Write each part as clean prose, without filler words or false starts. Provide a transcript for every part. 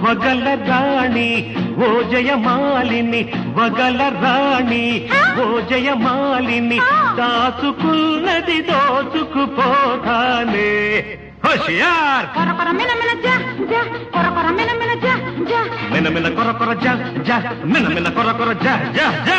వగల రాణి ఓ జయమాలిని వగల రాణి ఓ జయమాలిని దాచుకున్నది దోచుకుపోతానే హోషియార్ మినమిన కొర కొర జా జా మినమిన కొర కొర జా జా జా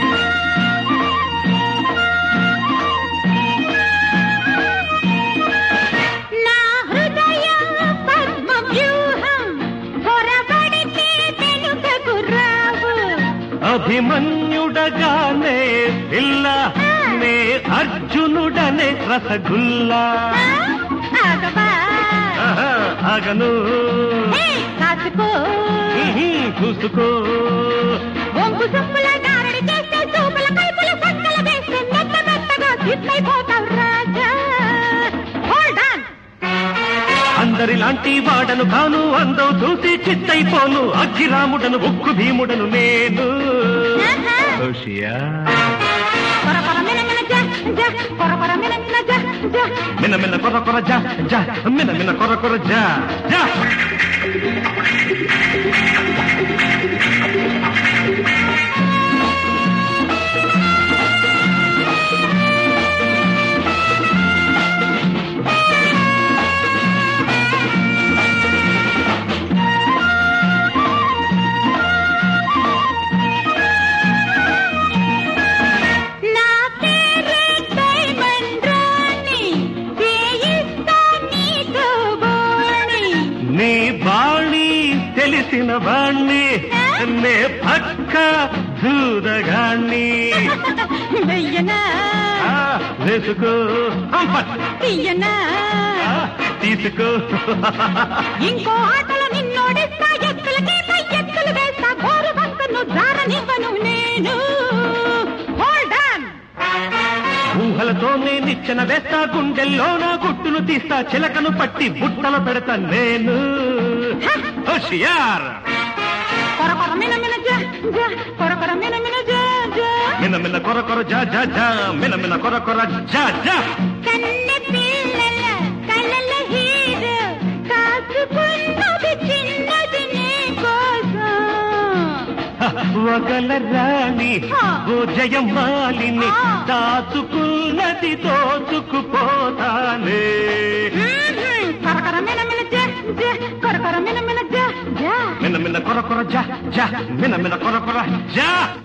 అభిమన్యుడగానే పిల్ల నే అర్జునుడనే రసగుల్లా ఆగను చూసుకో అందరిలాంటి వాడను కాను అందం చూసి చిత్తైపోను అగ్గిరాముడను ఉక్కు భీముడను నేను మినమిన కొర కొర జా జా మినమిన కొర కొర జా జా నీ బాణి తెలిసిన వాణ్ణి నే పక్క దూదగాణ్ణి వేసుకో తీసుకో ఇంకో ఆటలో నిన్నోడిస్తా ఎత్తులకే పై ఎత్తులు వేస్తా గోరు భక్తును జారనివ్వను నేను ఊహలతోనే నిచ్చెన వేస్తా గుండెల్లో నా గుట్టును తీస్తా చిలకను పట్టి బుట్టలు పెడతా నేను హోషియార్ మినమిన కొర కొర జా జా జా మినమిన కొర కొర జా జా వగల రాణి ఓ జయమాలిని దాచుకున్నది దోచుకుపోతానే మినమిన కొర కొర జా జా మినమిన కొర కొర జా